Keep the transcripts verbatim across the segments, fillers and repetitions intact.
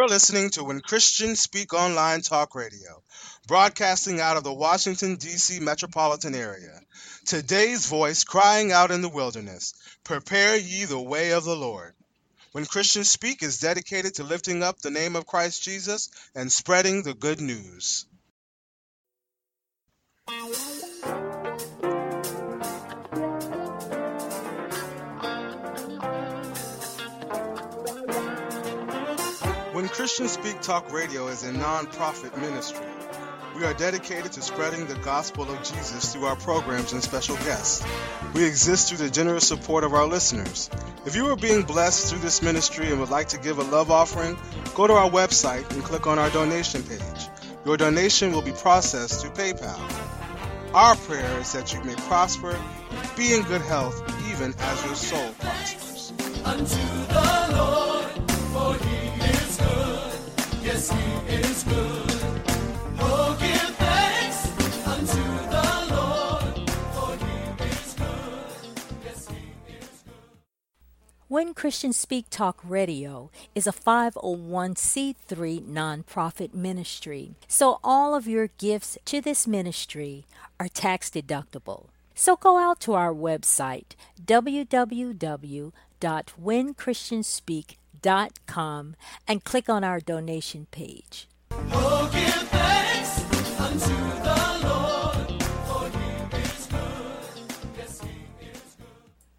You're listening to When Christians Speak Online Talk Radio, broadcasting out of the Washington, D C metropolitan area. Today's voice crying out in the wilderness, prepare ye the way of the Lord. When Christians Speak is dedicated to lifting up the name of Christ Jesus and spreading the good news. When Christians Speak Talk Radio is a non-profit ministry. We are dedicated to spreading the gospel of Jesus through our programs and special guests. We exist through the generous support of our listeners. If you are being blessed through this ministry and would like to give a love offering, go to our website and click on our donation page. Your donation will be processed through PayPal. Our prayer is that you may prosper, be in good health, even as your soul prospers. Unto the Lord, for he is good. Yes, he is good. Oh, give thanks unto the Lord, for he is good. Yes, he is good. When Christians Speak Talk Radio is a five oh one c three nonprofit ministry, so all of your gifts to this ministry are tax deductible. So go out to our website, w w w dot when christians speak dot com, and click on our donation page. Oh, give thanks unto the Lord, for he is good. Yes, he is good.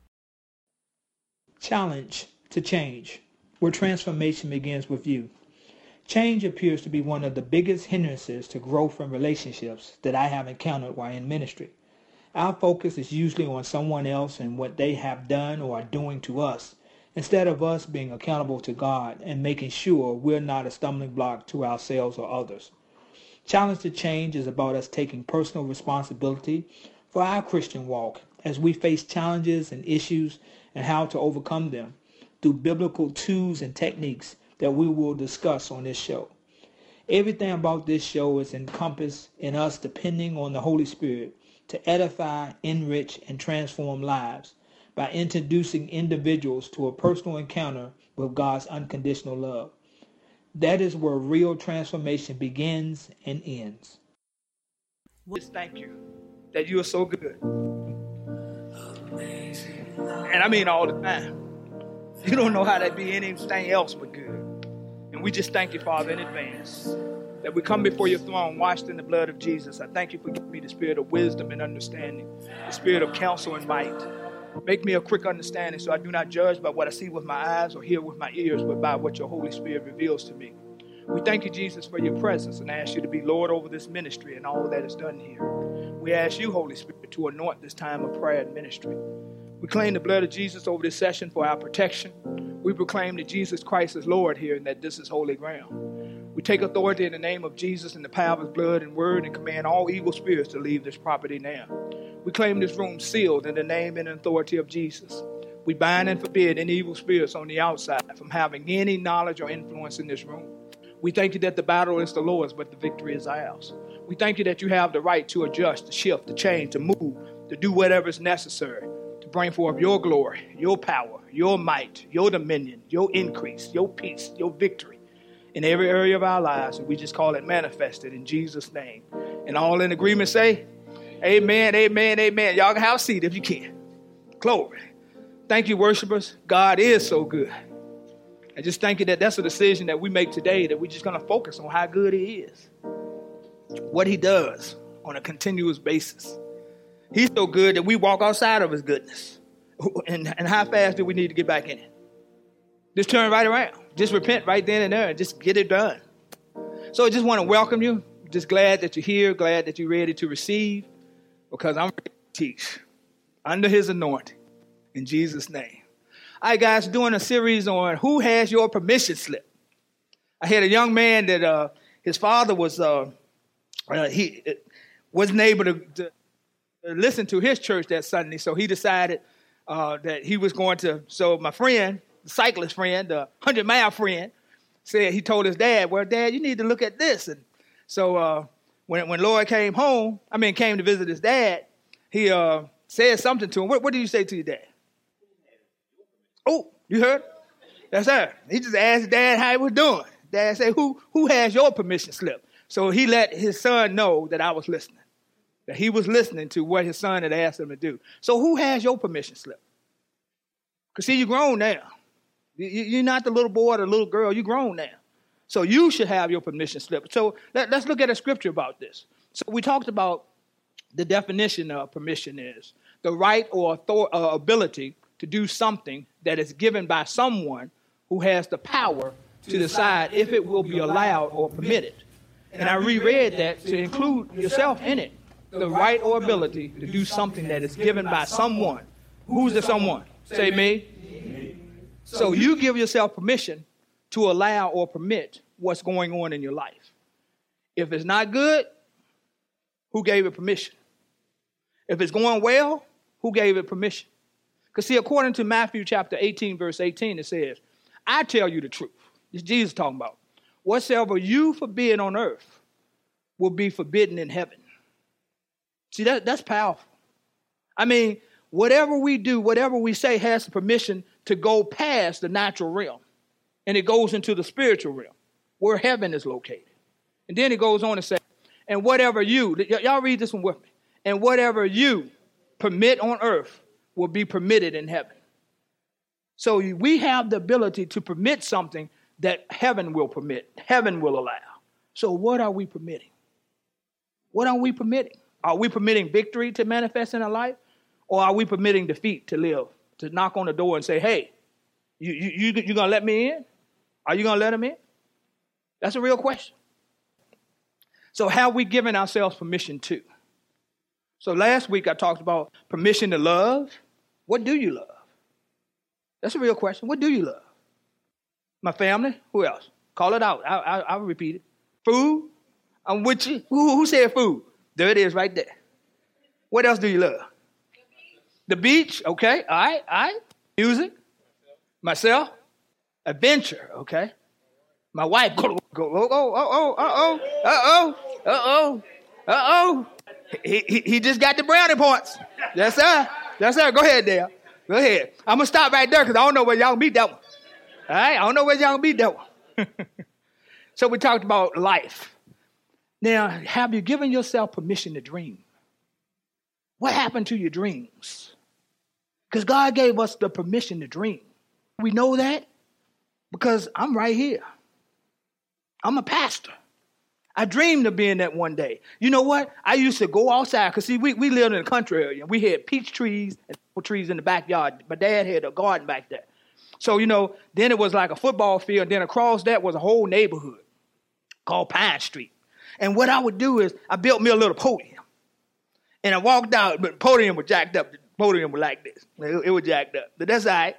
Challenge to change, where transformation begins with you. Change appears to be one of the biggest hindrances to growth and relationships that I have encountered while in ministry. Our focus is usually on someone else and what they have done or are doing to us, instead of us being accountable to God and making sure we're not a stumbling block to ourselves or others. Challenge to change is about us taking personal responsibility for our Christian walk as we face challenges and issues and how to overcome them through biblical tools and techniques that we will discuss on this show. Everything about this show is encompassed in us depending on the Holy Spirit to edify, enrich, and transform lives by introducing individuals to a personal encounter with God's unconditional love. That is where real transformation begins and ends. Just thank you that you are so good. Amazing. And I mean all the time. You don't know how that be anything else but good. And we just thank you, Father, in advance that we come before your throne washed in the blood of Jesus. I thank you for giving me the spirit of wisdom and understanding, the spirit of counsel and might. Make me a quick understanding so I do not judge by what I see with my eyes or hear with my ears, but by what your Holy Spirit reveals to me. We thank you, Jesus, for your presence and ask you to be Lord over this ministry and all that is done here. We ask you, Holy Spirit, to anoint this time of prayer and ministry. We claim the blood of Jesus over this session for our protection. We proclaim that Jesus Christ is Lord here and that this is holy ground. We take authority in the name of Jesus and the power of his blood and word and command all evil spirits to leave this property now. We claim this room sealed in the name and authority of Jesus. We bind and forbid any evil spirits on the outside from having any knowledge or influence in this room. We thank you that the battle is the Lord's, but the victory is ours. We thank you that you have the right to adjust, to shift, to change, to move, to do whatever is necessary to bring forth your glory, your power, your might, your dominion, your increase, your peace, your victory in every area of our lives. And we just call it manifested in Jesus' name. And all in agreement say, amen, amen, amen. Y'all can have a seat if you can. Glory. Thank you, worshipers. God is so good. I just thank you that that's a decision that we make today, that we're just going to focus on how good he is, what he does on a continuous basis. He's so good that we walk outside of his goodness. And, and how fast do we need to get back in it? Just turn right around. Just repent right then and there and just get it done. So I just want to welcome you. Just glad that you're here, glad that you're ready to receive, because I'm ready to teach under his anointing in Jesus' name. All right, guys, doing a series on who has your permission slip. I had a young man that uh, his father was uh, uh, he uh, wasn't able to, to listen to his church that Sunday, so he decided uh, that he was going to. So my friend, the cyclist friend, the hundred mile friend, said he told his dad, "Well, Dad, you need to look at this." And so uh, when when Lloyd came home, I mean came to visit his dad, he uh, said something to him. What, what did you say to your dad? Oh, you heard? That's her. He just asked Dad how he was doing. Dad said, who, who has your permission slip? So he let his son know that I was listening, that he was listening to what his son had asked him to do. So who has your permission slip? Because see, you're grown now. You're not the little boy or the little girl. You're grown now. So you should have your permission slip. So let, let's look at a scripture about this. So we talked about the definition of permission is the right or author, uh, ability to do something that is given by someone who has the power to decide if it will be allowed or permitted. And I reread that to include yourself in it. The right or ability to do something that is given by someone. Who's the someone? Say me. So you give yourself permission to allow or permit what's going on in your life. If it's not good, who gave it permission? If it's going well, who gave it permission? Because see, according to Matthew chapter eighteen, verse eighteen, it says, I tell you the truth. It's Jesus talking about. Whatsoever you forbid on earth will be forbidden in heaven. See, that, that's powerful. I mean, whatever we do, whatever we say has the permission to go past the natural realm. And it goes into the spiritual realm where heaven is located. And then it goes on to say, and whatever you, y- y'all read this one with me. And whatever you permit on earth will be permitted in heaven. So we have the ability to permit something that heaven will permit, heaven will allow. So what are we permitting? What are we permitting? Are we permitting victory to manifest in our life? Or are we permitting defeat to live, to knock on the door and say, hey, you, you, you, you going to let me in? Are you going to let him in? That's a real question. So have we given ourselves permission to? So last week I talked about permission to love. What do you love? That's a real question. What do you love? My family? Who else? Call it out. I, I, I'll repeat it. Food? I'm with you. Who, who said food? There it is right there. What else do you love? The beach? Okay. All right. All right. Music? Myself? Adventure? Okay. My wife? Go, go, oh, oh, oh, oh, uh-oh, uh-oh, uh-oh, uh-oh. He, he, he just got the brownie points. Yes, sir. Yes, sir. Go ahead, Dale. Go ahead. I'm going to stop right there because I don't know where y'all beat that one. All right? I don't know where y'all beat that one. So we talked about life. Now, have you given yourself permission to dream? What happened to your dreams? Because God gave us the permission to dream. We know that because I'm right here. I'm a pastor. I dreamed of being that one day. You know what? I used to go outside because, see, we, we lived in a country area. We had peach trees and apple trees in the backyard. My dad had a garden back there. So, you know, then it was like a football field. Then across that was a whole neighborhood called Pine Street. And what I would do is I built me a little podium. And I walked out, but the podium was jacked up. The podium was like this. It, it was jacked up. But that's all right.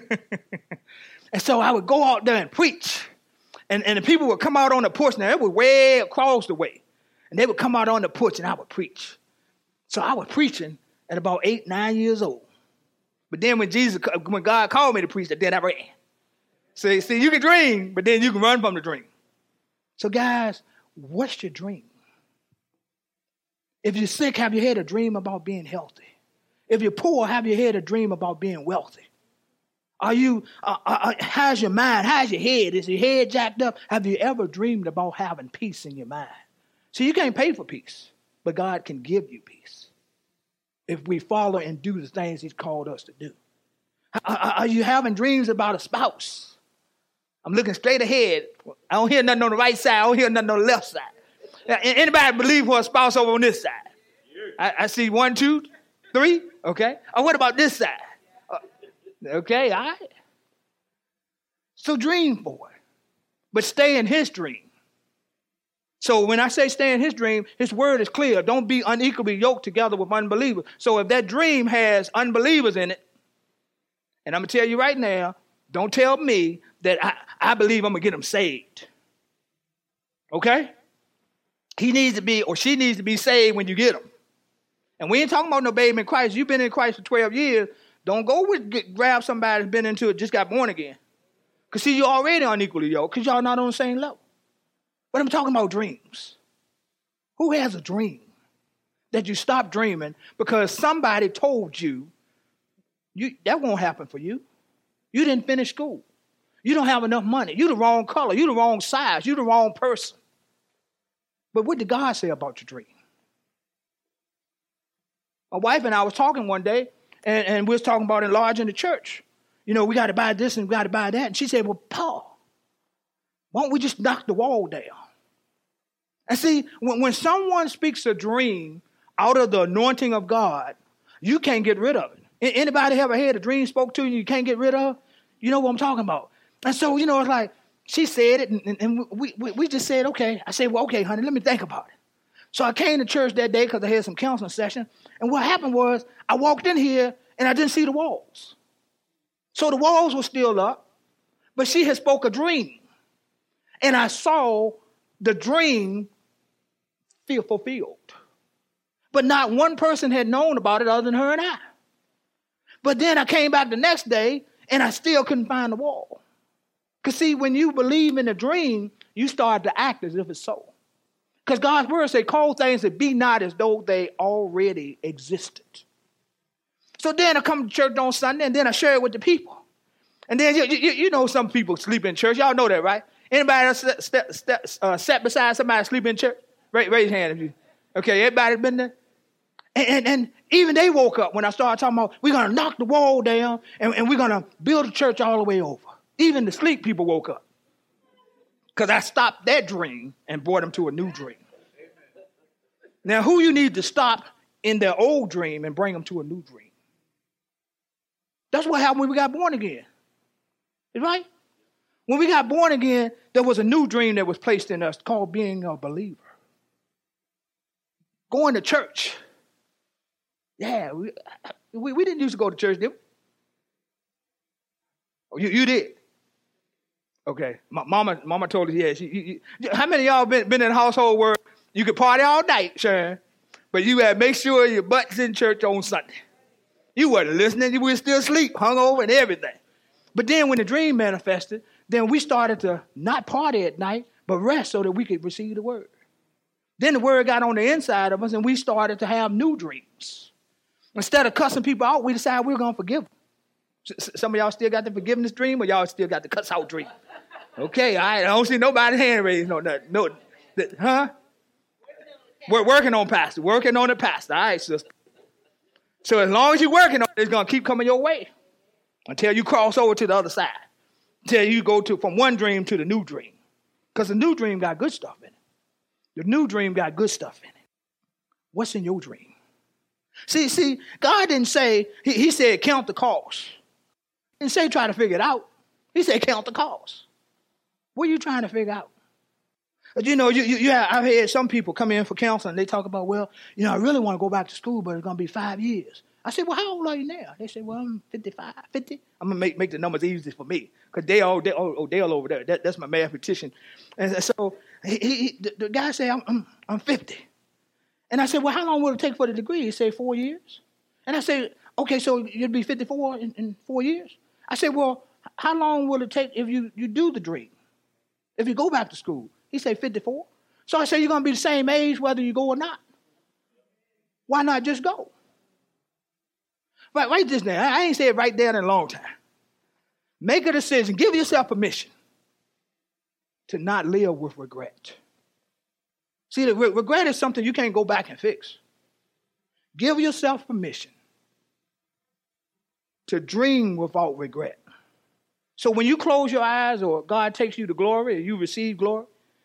And so I would go out there and preach. And, and the people would come out on the porch. Now, it was way across the way. And they would come out on the porch, and I would preach. So I was preaching at about eight, nine years old. But then when Jesus, when God called me to preach, then I ran. See, see, you can dream, but then you can run from the dream. So, guys, what's your dream? If you're sick, have you had a dream about being healthy? If you're poor, have you had a dream about being wealthy? Are you, uh, uh, how's your mind? How's your head? Is your head jacked up? Have you ever dreamed about having peace in your mind? See, you can't pay for peace, but God can give you peace if we follow and do the things he's called us to do. Are you having dreams about a spouse? I'm looking straight ahead. I don't hear nothing on the right side. I don't hear nothing on the left side. Anybody believe for a spouse over on this side? I, I see one, two, three. Okay. Oh, what about this side? Okay, all right. So dream for it, but stay in his dream. So when I say stay in his dream, his word is clear. Don't be unequally yoked together with unbelievers. So if that dream has unbelievers in it, and I'm going to tell you right now, don't tell me that I, I believe I'm going to get them saved. Okay? He needs to be, or she needs to be saved when you get them. And we ain't talking about no baby in Christ. You've been in Christ for twelve years. Don't go with get, grab somebody that's been into it, just got born again. Because, see, you're already unequally yoked because y'all not on the same level. But I'm talking about dreams. Who has a dream that you stop dreaming because somebody told you, you that won't happen for you? You didn't finish school. You You don't have enough money. You the wrong color. You the wrong size. You the wrong person. But what did God say about your dream? My wife and I was talking one day, and, and we was talking about enlarging the church. You know, we got to buy this and we got to buy that. And she said, well, Paul, why don't we just knock the wall down? And see, when, when someone speaks a dream out of the anointing of God, you can't get rid of it. Anybody ever had a dream spoke to you you can't get rid of? You know what I'm talking about. And so, you know, it's like she said it, and, and we, we, we just said, okay. I said, well, okay, honey, let me think about it. So I came to church that day because I had some counseling session. And what happened was I walked in here, and I didn't see the walls. So the walls were still up, but she had spoke a dream. And I saw the dream feel fulfilled. But not one person had known about it other than her and I. But then I came back the next day, and I still couldn't find the wall. Because see, when you believe in a dream, you start to act as if it's so. Because God's word says, call things that be not as though they already existed. So then I come to church on Sunday, and then I share it with the people. And then, you, you, you know, some people sleep in church. Y'all know that, right? Anybody else step, step, step, uh, sat beside somebody sleep in church? Raise, raise your hand if you. Okay, everybody been there? And, and, and even they woke up when I started talking about we're going to knock the wall down, and, and we're going to build a church all the way over. Even the sleep people woke up. Because I stopped that dream and brought them to a new dream. Now, who you need to stop in their old dream and bring them to a new dream? That's what happened when we got born again. Right? When we got born again, there was a new dream that was placed in us called being a believer. Going to church. Yeah, we, we, we didn't used to go to church, did we? Oh, you, you did? Okay. My, mama mama told us, yeah. She, you, you, how many of y'all been, been in a household where you could party all night, Sharon, but you had to make sure your butt's in church on Sunday? You wasn't listening. You were still asleep, hungover and everything. But then when the dream manifested, then we started to not party at night, but rest so that we could receive the word. Then the word got on the inside of us, and we started to have new dreams. Instead of cussing people out, we decided we were going to forgive them. Some of y'all still got the forgiveness dream, or y'all still got the cuss out dream? Okay, all right. I don't see nobody's hand raised. No, no, no. Huh? We're working on pastor. Working on the pastor. All right, sister. So as long as you're working on it, it's going to keep coming your way until you cross over to the other side. Until you go to from one dream to the new dream. Because the new dream got good stuff in it. The new dream got good stuff in it. What's in your dream? See, see, God didn't say, he, he said count the cost. He didn't say try to figure it out. He said count the cost. What are you trying to figure out? But you know, you, you, you have, I've had some people come in for counseling. They talk about, well, you know, I really want to go back to school, but it's going to be five years. I said, well, how old are you now? They said, well, I'm fifty-five, fifty. I'm going to make, make the numbers easy for me because they all, they, oh, Dale over there, that, that's my mathematician. And so he, he, the, the guy said, I'm, I'm, I'm fifty. And I said, well, how long will it take for the degree? He said, four years. And I said, okay, so you'll be fifty-four in, in four years? I said, well, how long will it take if you, you do the dream? If you go back to school? He said, fifty-four. So I said, you're going to be the same age whether you go or not. Why not just go? Right, write this down. I ain't said it right there in a long time. Make a decision. Give yourself permission to not live with regret. See, the re- regret is something you can't go back and fix. Give yourself permission to dream without regret. So when you close your eyes or God takes you to glory or you receive glory,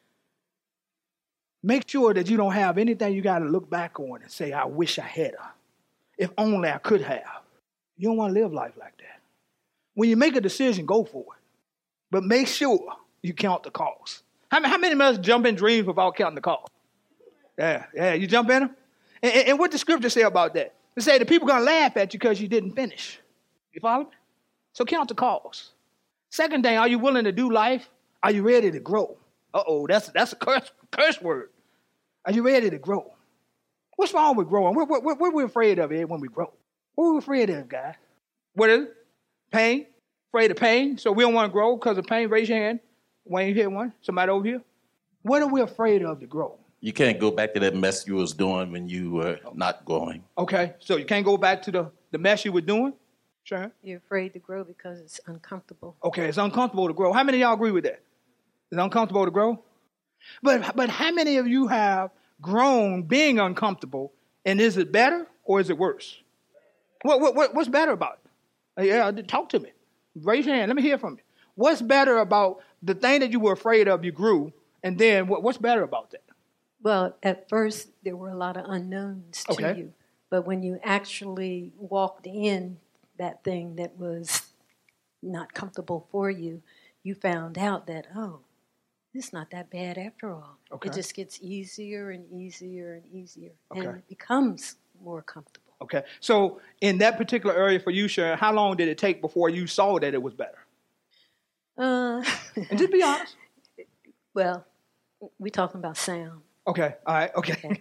make sure that you don't have anything you got to look back on and say, I wish I had her. If only I could have. You don't want to live life like that. When you make a decision, go for it. But make sure you count the cost. How many, how many of us jump in dreams without counting the cost? Yeah, yeah, you jump in them? And, and, and what the scripture say about that? It say the people are going to laugh at you because you didn't finish. You follow me? So count the cost. Second thing, are you willing to do life? Are you ready to grow? Uh-oh, that's, that's a curse, curse word. Are you ready to grow? What's wrong with growing? What, what, what, what are we afraid of here when we grow? What are we afraid of, guys? What is it? Pain? Afraid of pain? So we don't want to grow because of pain? Raise your hand. Wayne, you hear one? Somebody over here? What are we afraid of to grow? You can't go back to that mess you was doing when you were not growing. Okay, so you can't go back to the, the mess you were doing? Sure. You're afraid to grow because it's uncomfortable. Okay, it's uncomfortable to grow. How many of y'all agree with that? It's uncomfortable to grow? But but how many of you have grown being uncomfortable, and is it better or is it worse? What, what, what What's better about it? Yeah, talk to me. Raise your hand. Let me hear from you. What's better about the thing that you were afraid of, you grew, and then what, what's better about that? Well, at first, there were a lot of unknowns to Okay. you. But when you actually walked in that thing that was not comfortable for you, you found out that, oh, it's not that bad after all. Okay. It just gets easier and easier and easier. Okay. And it becomes more comfortable. Okay. So in that particular area for you, Sharon, how long did it take before you saw that it was better? Uh, And just be honest. well, we're talking about sound. Okay. All right. Okay. Okay.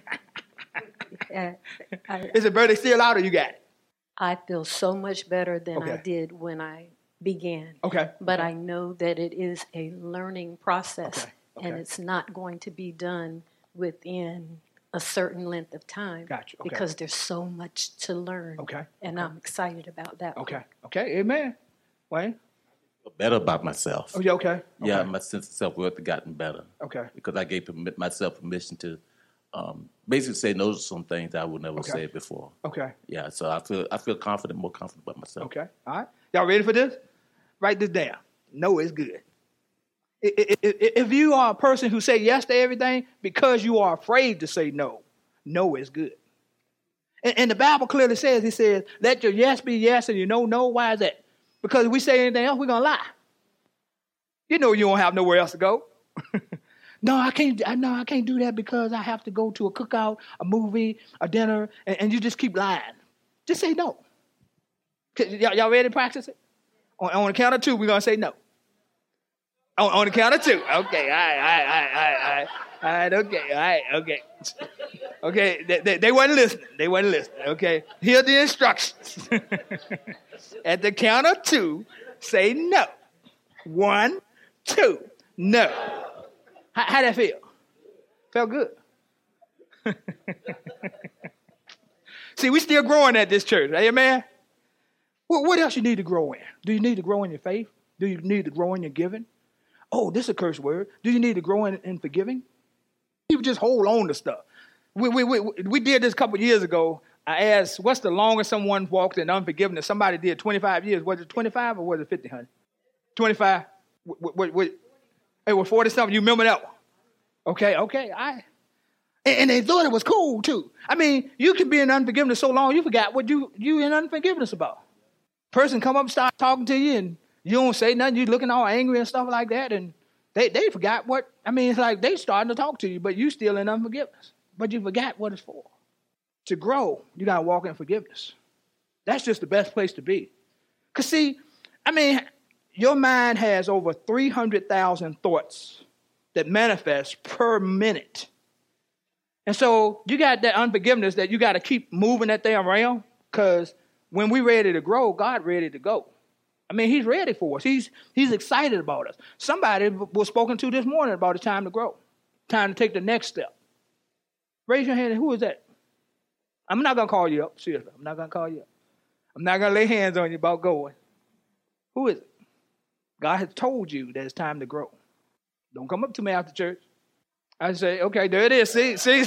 Uh, I, Is it better still out or you got it? I feel so much better than I Okay. did when I began. Okay. But I know that it is a learning process, Okay, and okay. it's not going to be done within a certain length of time. Gotcha, okay. Because there's so much to learn. Okay, And I'm excited about that. Okay. Okay. Amen. Wayne? Better about myself. Oh, yeah. Okay. Yeah, Okay. my sense of self-worth has gotten better. Okay. Because I gave permi- myself permission to um, basically say no to some things I would never Okay. say before. Okay. Yeah, so I feel I feel confident, more confident about myself. Okay. All right. Y'all ready for this? Write this down. No is good. I- I- I- If you are a person who say yes to everything because you are afraid to say no, no is good. And, and the Bible clearly says, it says, let your yes be yes and your no, no. Why is that? Because if we say anything else, we're going to lie. You know you don't have nowhere else to go. No, I can't. I no, I can't do that because I have to go to a cookout, a movie, a dinner, and, and you just keep lying. Just say no. Y'all, y'all ready to practice it? On, on the count of two, we're gonna say no. On, on the count of two. Okay. All right. All right. All right. All right. All right. Okay. All right. Okay. Okay. They, they, they wasn't listening. They wasn't listening. Okay. Here the instructions. At the count of two, say no. One, two, no. How, how'd that feel? Felt good. See, we still growing at this church. Amen? Well, what else you need to grow in? Do you need to grow in your faith? Do you need to grow in your giving? Oh, this is a curse word. Do you need to grow in, in forgiving? People just hold on to stuff. We, we, we, we did this a couple years ago. I asked, what's the longest someone walked in unforgiveness? Somebody did twenty-five years. Was it twenty-five or was it fifty, honey? twenty-five? What, what, what? It was forty-something. You remember that one? Okay, okay. I, and, and they thought it was cool, too. I mean, you can be in unforgiveness so long, you forgot what you, you in unforgiveness about. Person come up and start talking to you, and you don't say nothing. You looking all angry and stuff like that, and they, they forgot what, I mean, it's like they starting to talk to you, but you still in unforgiveness. But you forgot what it's for. To grow, you got to walk in forgiveness. That's just the best place to be. Because, see, I mean, your mind has over three hundred thousand thoughts that manifest per minute. And so you got that unforgiveness that you got to keep moving that thing around, because when we're ready to grow, God ready to go. I mean, he's ready for us. He's, he's excited about us. Somebody was spoken to this morning about it's time to grow, time to take the next step. Raise your hand. Who is that? I'm not going to call you up. Seriously, I'm not going to call you up. I'm not going to lay hands on you about going. Who is it? God has told you that it's time to grow. Don't come up to me after church. I say, okay, there it is. See, see.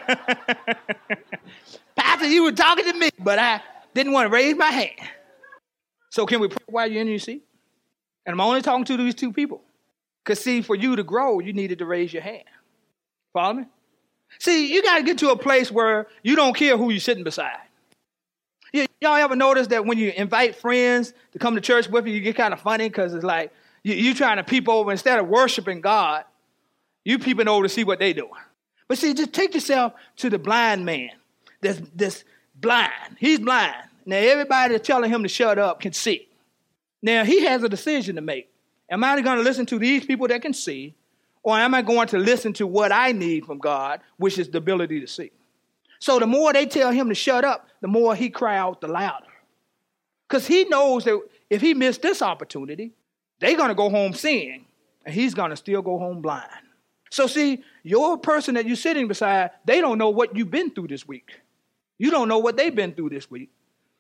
Pastor, you were talking to me, but I didn't want to raise my hand. So can we pray while you're in your seat? And I'm only talking to these two people. Because, see, for you to grow, you needed to raise your hand. Follow me? See, you got to get to a place where you don't care who you're sitting beside. Y- y'all ever notice that when you invite friends to come to church with you, you get kind of funny because it's like you, you trying to peep over. Instead of worshiping God, you peeping over to see what they doing. But see, just take yourself to the blind man that's, that's blind. He's blind. Now, everybody that's telling him to shut up can see. Now, he has a decision to make. Am I going to listen to these people that can see, or am I going to listen to what I need from God, which is the ability to see? So the more they tell him to shut up, the more he cry out the louder. Because he knows that if he missed this opportunity, they're going to go home seeing, and he's going to still go home blind. So see, your person that you're sitting beside, they don't know what you've been through this week. You don't know what they've been through this week.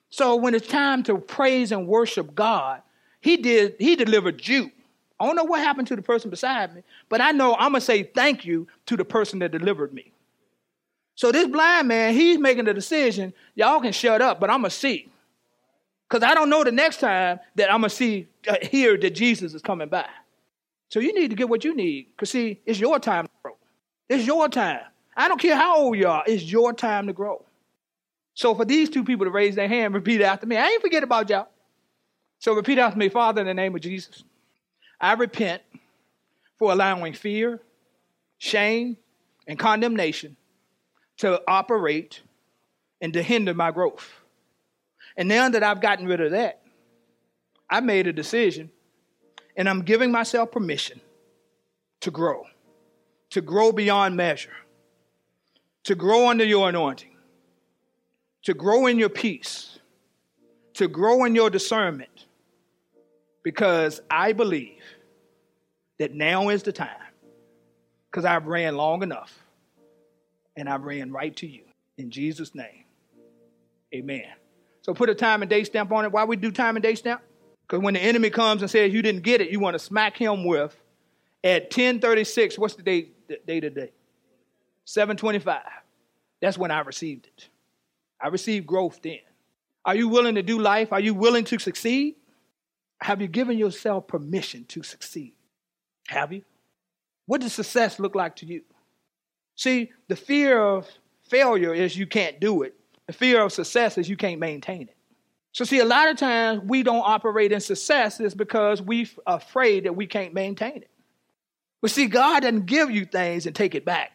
So when it's time to praise and worship God, he did, he delivered you. I don't know what happened to the person beside me, but I know I'm going to say thank you to the person that delivered me. So this blind man, he's making the decision, y'all can shut up, but I'm going to see. Because I don't know the next time that I'm going to see, uh, hear that Jesus is coming by. So you need to get what you need. Because see, it's your time to grow. It's your time. I don't care how old you are. It's your time to grow. So for these two people to raise their hand, repeat after me. I ain't forget about y'all. So repeat after me. Father, in the name of Jesus, I repent for allowing fear, shame, and condemnation to operate and to hinder my growth. And now that I've gotten rid of that, I made a decision, and I'm giving myself permission to grow, to grow beyond measure, to grow under your anointing, to grow in your peace, to grow in your discernment, because I believe that now is the time, because I've ran long enough, and I've ran right to you. In Jesus' name, amen. So put a time and date stamp on it. Why we do time and date stamp? Because when the enemy comes and says you didn't get it, you want to smack him with at ten thirty-six. What's the date, the date of the day? seven twenty-five. That's when I received it. I received growth then. Are you willing to do life? Are you willing to succeed? Have you given yourself permission to succeed? Have you? What does success look like to you? See, the fear of failure is you can't do it. The fear of success is you can't maintain it. So see, a lot of times we don't operate in success is because we're afraid that we can't maintain it. But see, God doesn't give you things and take it back.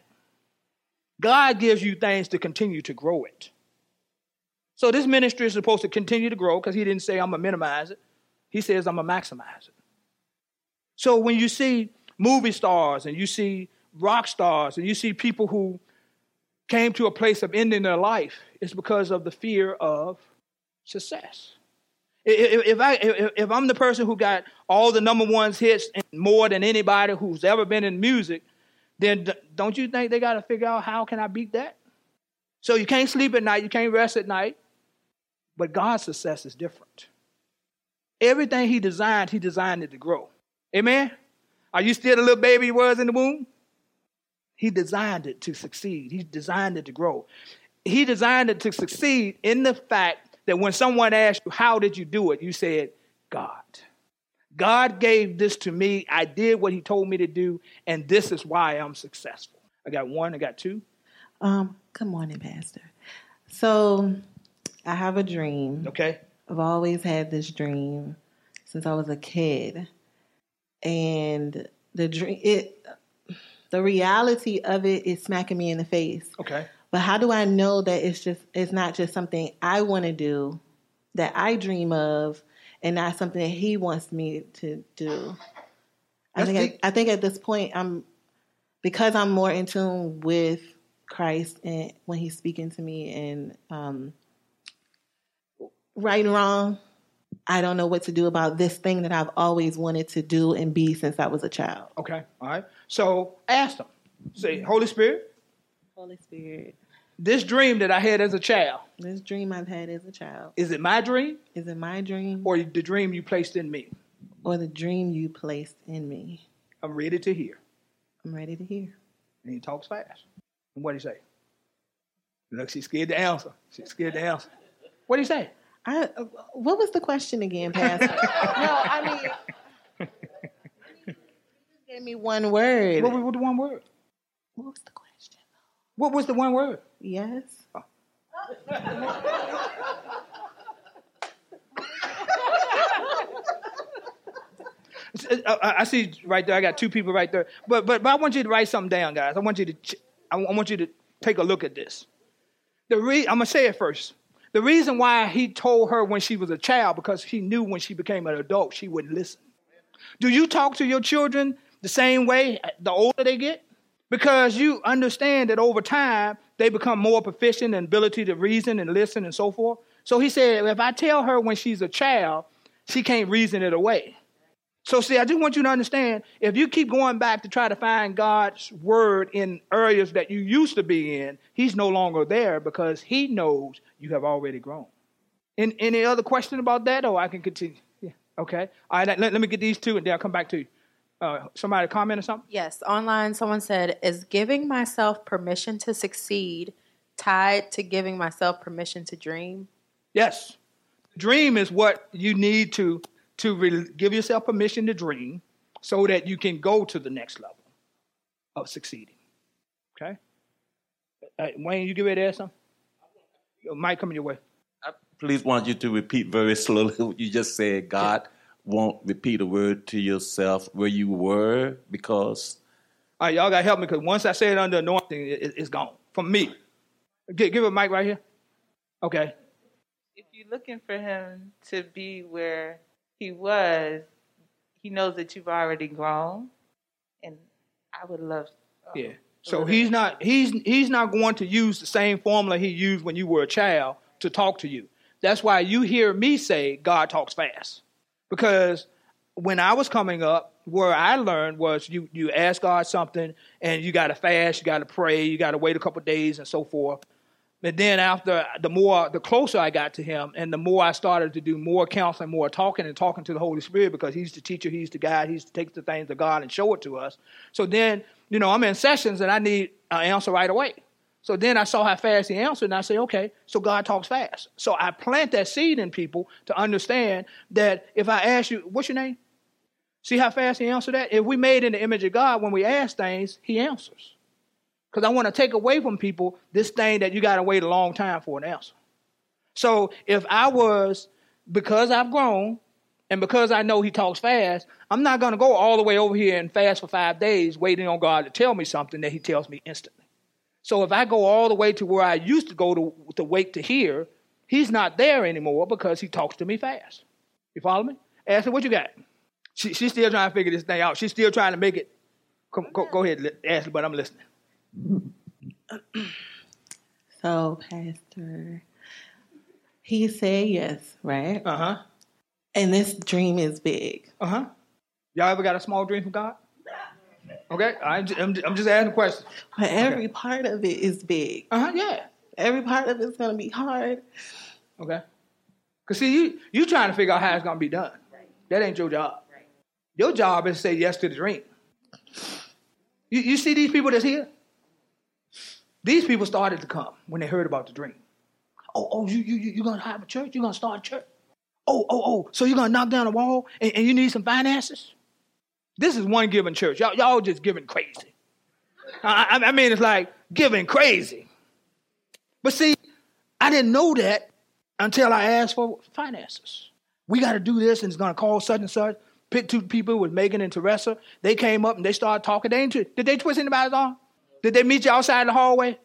God gives you things to continue to grow it. So this ministry is supposed to continue to grow because he didn't say I'm going to minimize it. He says I'm going to maximize it. So when you see movie stars and you see rock stars and you see people who came to a place of ending their life, it's because of the fear of success. If, if, I, if, if I'm the person who got all the number ones hits and more than anybody who's ever been in music, then don't you think they got to figure out how can I beat that? So you can't sleep at night, you can't rest at night, but God's success is different. Everything he designed, he designed it to grow. Amen? Are you still the little baby you was in the womb? He designed it to succeed. He designed it to grow. He designed it to succeed in the fact that when someone asked you, how did you do it? You said, God. God gave this to me. I did what he told me to do, and this is why I'm successful. I got one. I got two. Um, good morning, Pastor. So I have a dream. Okay. I've always had this dream since I was a kid. And the dream, it, the reality of it is smacking me in the face. Okay. But how do I know that it's just it's not just something I want to do, that I dream of, and not something that he wants me to do? I think at, I think at this point I'm because I'm more in tune with Christ and when he's speaking to me and um, right and wrong, I don't know what to do about this thing that I've always wanted to do and be since I was a child. Okay. All right. So ask him. Say, Holy Spirit. Holy Spirit. This dream that I had as a child. This dream I've had as a child. Is it my dream? Is it my dream? Or the dream you placed in me? Or the dream you placed in me? I'm ready to hear. I'm ready to hear. And he talks fast. And what did he say? Look, she's scared to answer. She's scared to answer. What did he say? I, uh, what was the question again, Pastor? No, I mean, you gave me one word. What was the one word? What was the question? What was the one word? Yes. Oh. I see right there. I got two people right there. But but but I want you to write something down, guys. I want you to I want you to take a look at this. The re- I'm gonna say it first. The reason why he told her when she was a child, because he knew when she became an adult, she wouldn't listen. Do you talk to your children the same way the older they get? Because you understand that over time, they become more proficient in ability to reason and listen and so forth. So he said, if I tell her when she's a child, she can't reason it away. So see, I just want you to understand, if you keep going back to try to find God's word in areas that you used to be in, he's no longer there because he knows you have already grown. In, any other question about that, or I can continue? Yeah. Okay. All right. Let, let me get these two, and then I'll come back to you. Uh, somebody comment or something? Yes. Online, someone said, is giving myself permission to succeed tied to giving myself permission to dream? Yes. Dream is what you need to, to re- give yourself permission to dream so that you can go to the next level of succeeding. Okay? Uh, Wayne, you get ready to ask something? Your mic coming your way. I please want you to repeat very slowly what you just said. God won't repeat a word to yourself where you were because... All right, y'all got to help me because once I say it under anointing, it, it's gone from me. Give, give a mic right here. Okay. If you're looking for him to be where he was, he knows that you've already grown, and I would love. Uh, yeah. So he's not he's he's not going to use the same formula he used when you were a child to talk to you. That's why you hear me say God talks fast, because when I was coming up, where I learned was you you ask God something and you got to fast, you got to pray, you got to wait a couple of days and so forth. But then after, the more, the closer I got to him, and the more I started to do more counseling, more talking and talking to the Holy Spirit, because he's the teacher, he's the guide, he's to take the things of God and show it to us. So then, you know, I'm in sessions and I need an answer right away. So then I saw how fast he answered, and I say, okay, so God talks fast. So I plant that seed in people to understand that if I ask you, what's your name? See how fast he answered that? If we made in the image of God, when we ask things, he answers. Because I want to take away from people this thing that you got to wait a long time for an answer. So if I was, because I've grown and because I know he talks fast, I'm not going to go all the way over here and fast for five days waiting on God to tell me something that he tells me instantly. So if I go all the way to where I used to go to, to wait to hear, he's not there anymore because he talks to me fast. You follow me? Ashley, what you got? She, she's still trying to figure this thing out. She's still trying to make it. Go, go, go ahead, Ashley, but I'm listening. So, Pastor, he said yes, right? Uh-huh. And this dream is big. Uh-huh. Y'all ever got a small dream from God? Okay, I'm just, I'm just asking questions. But every okay. part of it is big. Uh-huh, yeah. Every part of it's going to be hard. Okay. Because, see, you you trying to figure out how it's going to be done. Right. That ain't your job. Right. Your job is to say yes to the dream. You, you see these people that's here? These people started to come when they heard about the dream. Oh, oh, you you you gonna have a church? You're gonna start a church? Oh, oh, oh, so you're gonna knock down a wall and, and you need some finances? This is one giving church. Y'all, y'all just giving crazy. I, I, I mean, it's like giving crazy. But see, I didn't know that until I asked for finances. We got to do this, and it's gonna cost such and such. Pick two people with Megan and Teresa. They came up and they started talking. They ain't, did they twist anybody's arm? Did they meet you outside in the hallway?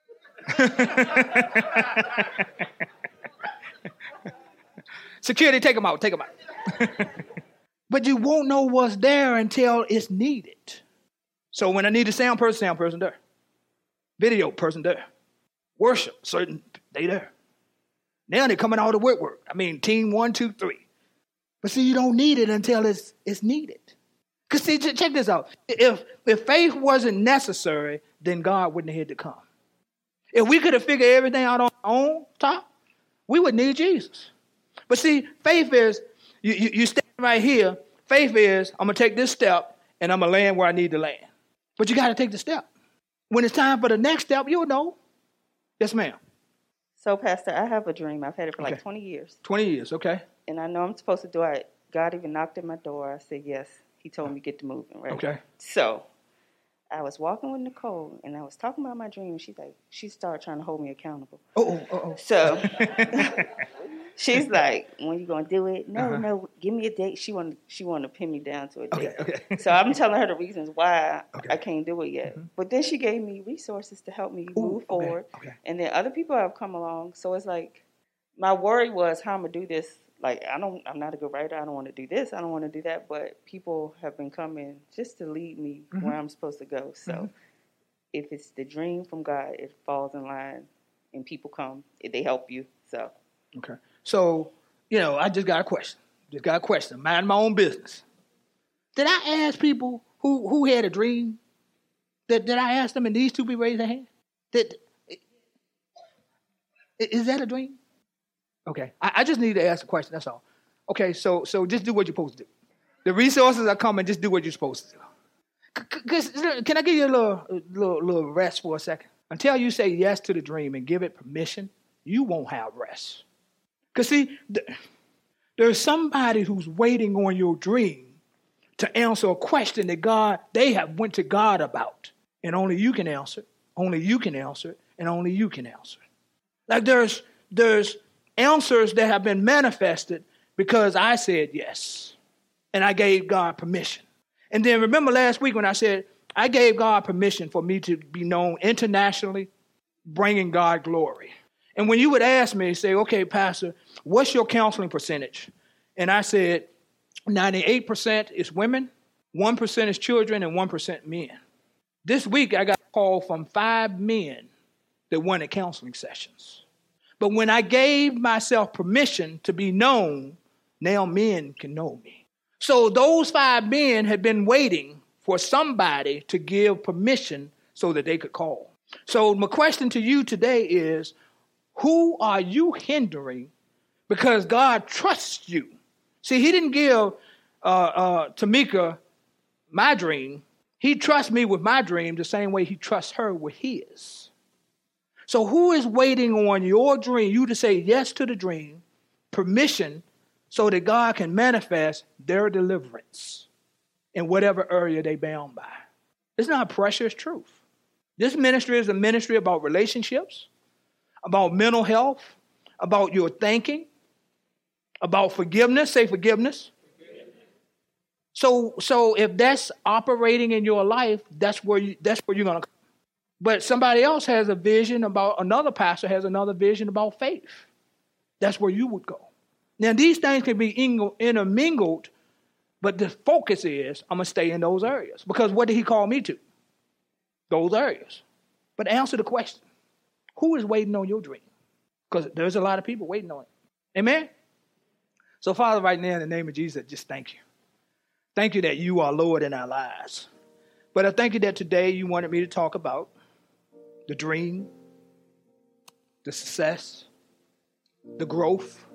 Security, take them out, take them out. But you won't know what's there until it's needed. So when I need a sound person, sound person there. Video person there. Worship, certain, they there. Now they're coming out of work work. I mean, team one, two, three. But see, you don't need it until it's it's needed. Because see, check this out. If if faith wasn't necessary, then God wouldn't have had to come. If we could have figured everything out on our own top, we would need Jesus. But see, faith is, you, you, you stand right here. Faith is, I'm going to take this step and I'm going to land where I need to land. But you got to take the step. When it's time for the next step, you'll know. Yes, ma'am. So, Pastor, I have a dream. I've had it for Okay. like twenty years. twenty years, okay. And I know I'm supposed to do it. God even knocked at my door. I said yes. He told me to get to moving, right? Okay. So, I was walking with Nicole, and I was talking about my dream. She's like, she started trying to hold me accountable. Oh, oh, oh. So, she's like, when you going to do it? No, Uh-huh. no, give me a date. She wanted, she wanted to pin me down to a date. Okay, okay. So, I'm telling her the reasons why Okay. I can't do it yet. Mhm. But then she gave me resources to help me Ooh, move okay, forward. okay. And then other people have come along. So, it's like, my worry was how I'm going to do this. Like, I don't, I'm not a good writer. I don't want to do this. I don't want to do that. But people have been coming just to lead me Mhm. where I'm supposed to go. So, Mhm. if it's the dream from God, it falls in line and people come. They help you. So, Okay. So, you know, I just got a question. Just got a question. Mind my own business. Did I ask people who, who had a dream? Did, did I ask them and these two people raise their hand? Did, is that a dream? Okay. I, I just need to ask a question. That's all. Okay. So so just do what you're supposed to do. The resources are coming. Just do what you're supposed to do. C- c- can I give you a little, a little, little rest for a second? Until you say yes to the dream and give it permission, you won't have rest. Because see, th- there's somebody who's waiting on your dream to answer a question that God, they have went to God about. And only you can answer it. Only you can answer it. And only you can answer it. Like there's, there's answers that have been manifested because I said yes. And I gave God permission. And then remember last week when I said, I gave God permission for me to be known internationally, bringing God glory. And when you would ask me, say, okay, Pastor, what's your counseling percentage? And I said, ninety-eight percent is women, one percent is children, and one percent men. This week, I got a call from five men that wanted counseling sessions. But when I gave myself permission to be known, now men can know me. So those five men had been waiting for somebody to give permission so that they could call. So my question to you today is, who are you hindering because God trusts you? See, he didn't give uh, uh, Tamika my dream. He trusts me with my dream the same way he trusts her with his. So who is waiting on your dream, you to say yes to the dream, permission, so that God can manifest their deliverance in whatever area they bound by? It's not pressure, it's truth. This ministry is a ministry about relationships, about mental health, about your thinking, about forgiveness. Say forgiveness. So, so if that's operating in your life, that's where you, that's where you're gonna come. But somebody else has a vision about, another pastor has another vision about faith. That's where you would go. Now, these things can be intermingled, but the focus is, I'm going to stay in those areas. Because what did he call me to? Those areas. But answer the question, who is waiting on your dream? Because there's a lot of people waiting on it. Amen? So, Father, right now, in the name of Jesus, just thank you. Thank you that you are Lord in our lives. But I thank you that today you wanted me to talk about the dream, the success, the growth.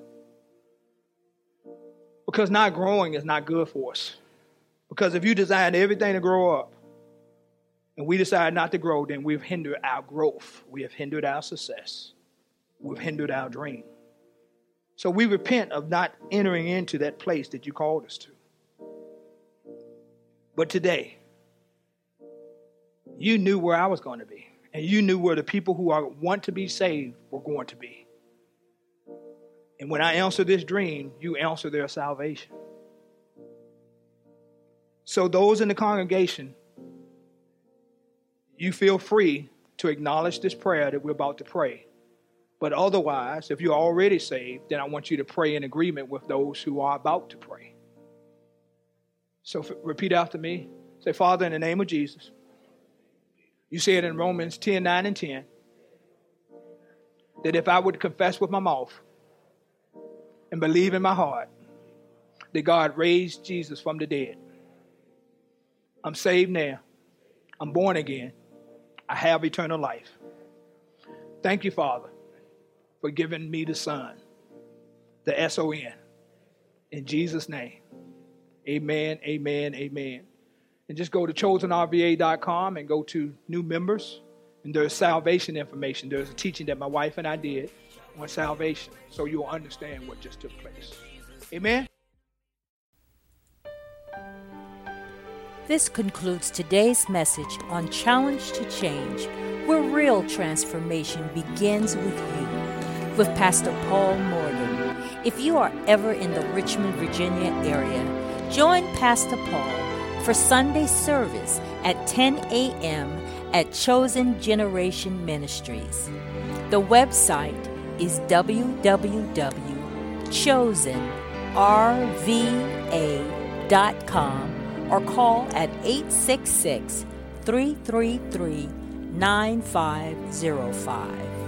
Because not growing is not good for us. Because if you design everything to grow up, and we decide not to grow, then we've hindered our growth. We have hindered our success. We've hindered our dream. So we repent of not entering into that place that you called us to. But today, you knew where I was going to be. And you knew where the people who are, want to be saved were going to be. And when I answer this dream, you answer their salvation. So those in the congregation, you feel free to acknowledge this prayer that we're about to pray. But otherwise, if you're already saved, then I want you to pray in agreement with those who are about to pray. So f- repeat after me. Say, Father, in the name of Jesus. You said in Romans ten, nine and ten, that if I would confess with my mouth and believe in my heart that God raised Jesus from the dead, I'm saved now. I'm born again. I have eternal life. Thank you, Father, for giving me the Son, the S O N. In Jesus' name, amen, amen, amen. And just go to chosen r v a dot com and go to new members. And there's salvation information. There's a teaching that my wife and I did on salvation, so you'll understand what just took place. Amen. This concludes today's message on Challenge to Change, where real transformation begins with you, with Pastor Paul Morgan. If you are ever in the Richmond, Virginia area, join Pastor Paul for Sunday service at ten a.m. at Chosen Generation Ministries. The website is w w w dot chosen r v a dot com or call at eight six six, three three three, nine five zero five.